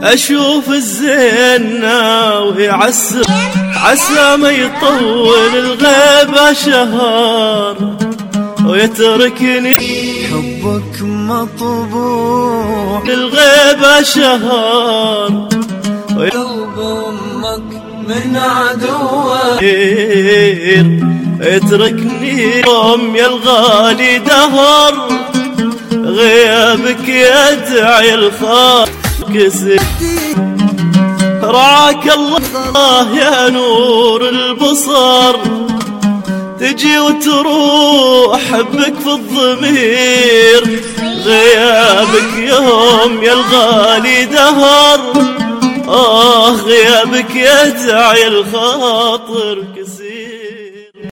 أشوف الزين ناوي عسى ما يطول الغيبة شهر ويتركني حبك مطبوع الغيبة شهر قلب أمك من عدوك يتركني يوم يا الغالي دهر غيابك يدعي الخاطر رعاك الله يا نور البصر تجي وتروح حبك في الضمير غيابك يوم يا الغالي دهر غيابك يدعي الخاطر كسير